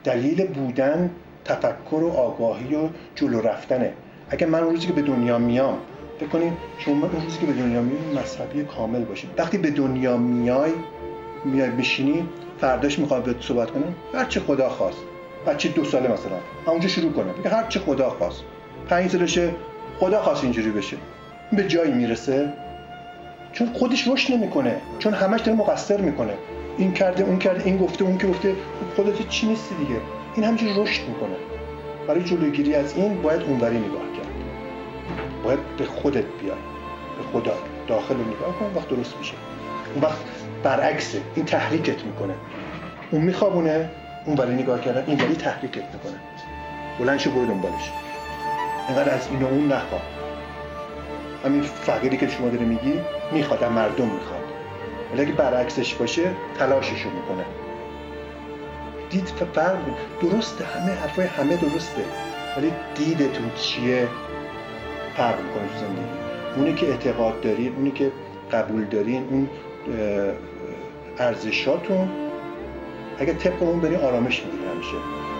دلیل بودن تفکر و آگاهی و جلو رفتنه. اگه من اون روزی که به دنیا میام فکر کنین شما اون روزی که به دنیا میای مذهبی کامل باشید. وقتی به دنیا میای بشینی فرداش میخواد به صحبت کنه هر چه خدا خواست. بچه 2 ساله مثلا همونجا شروع کنه بگه هر چه خدا خواست. 5 سالشه خدا خواست اینجوری بشه. به جایی میرسه چون خودش رشد نمیکنه، چون همش داره مقصر میکنه. این کرده اون کرده، این گفته اون که گفته، خودت چی نیستی دیگه. این همینجوری رشد میکنه. برای جلوگیری از این باید اونوری نگاه کرد. باید به خودت بیای، به خدا داخل رو نگاه کن، وقت درست میشه. اون وقت برعکسه، این تحریکت میکنه. اون میخوابونه، اونوری نگاه کردن، اینوری تحریکت میکنه. بلند شو برو دنبالش. اینقدر از این و اون نخواه. همین فقیری که شما داره میگی میخواد، مردم میخواد. ولی اگه برعکسش باشه تلاششو میکنه. دید فرق درسته، همه حرفای همه درسته، ولی دیدتون چیه فرق میکنه تو زندگی. اونی که اعتقاد دارین، اونی که قبول دارین، اون ارزشاتون اگه طبق اون برین آرامش میگیرین همیشه.